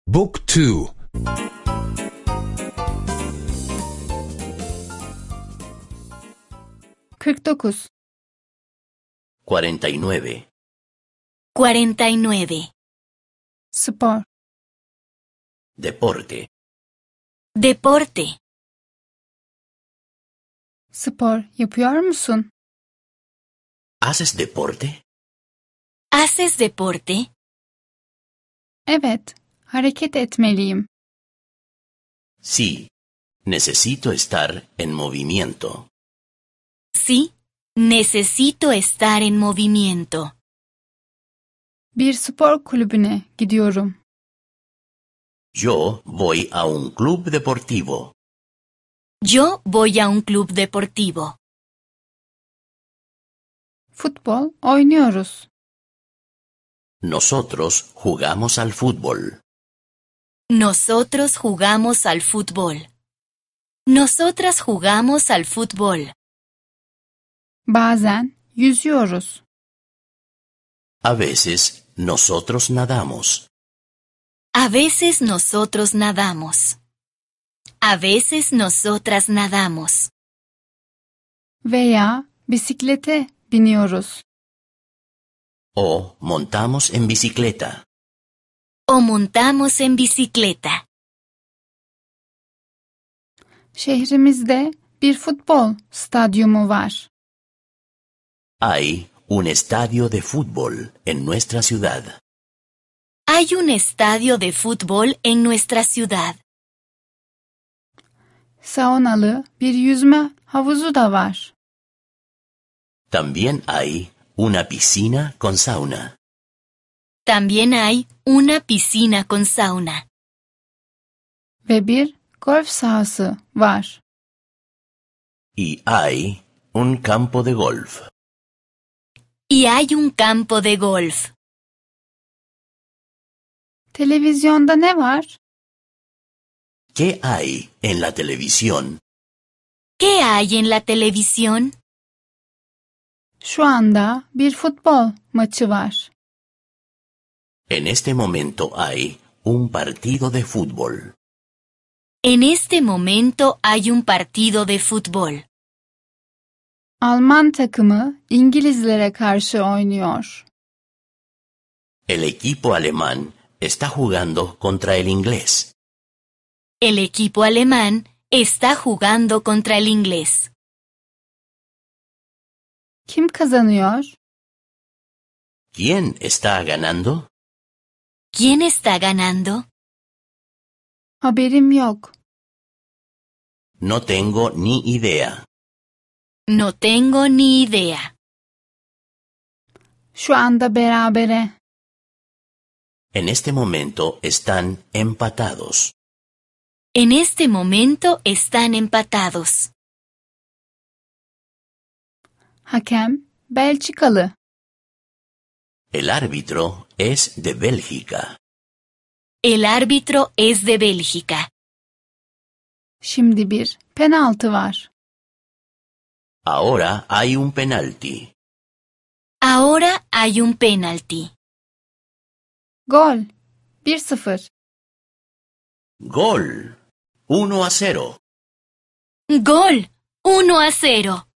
Book 2. 49. 49. 49. Spor. Deporte. Deporte. Spor yapıyor musun? ¿Haces deporte? ¿Haces deporte? Evet, hareket etmeliyim. Sí. Necesito estar en movimiento. Sí, necesito estar en movimiento. Bir spor kulübüne gidiyorum. Yo voy a un club deportivo. Yo voy a un club deportivo. Futbol oynuyoruz. Nosotros jugamos al fútbol. Nosotros jugamos al fútbol. Nosotras jugamos al fútbol. Bazen yüzüyoruz. A veces nosotros nadamos. A veces nosotros nadamos. A veces nosotras nadamos. Veya bisiklete biniyoruz. O montamos en bicicleta. O montamos en bicicleta. Şehrimizde bir futbol stadyumu var. Hay un estadio de fútbol en nuestra ciudad. Hay un estadio de fútbol en nuestra ciudad. Saunalı bir yüzme havuzu da var. También hay una piscina con sauna. También hay una piscina con sauna. Ve bir golf sahası var. Y hay un campo de golf. Y hay un campo de golf. Televizyonda ne var? ¿Qué hay en la televisión? ¿Qué hay en la televisión? Şu anda bir futbol maçı var. En este momento hay un partido de fútbol. En este momento hay un partido de fútbol. Alman takımı İngilizlere karşı oynuyor. El equipo alemán está jugando contra el inglés. El equipo alemán está jugando contra el inglés. Kim kazanıyor? ¿Quién está ganando? ¿Quién está ganando? Haberim yok. No tengo ni idea. No tengo ni idea. Şu anda berabere. En este momento están empatados. En este momento están empatados. Hakem Belçikalı. El árbitro es de Bélgica. El árbitro es de Bélgica. Şimdi bir penaltı var. Ahora hay un penalti. Ahora hay un penalti. Gol 1-0. Gol. 1-0. Gol. 1-0.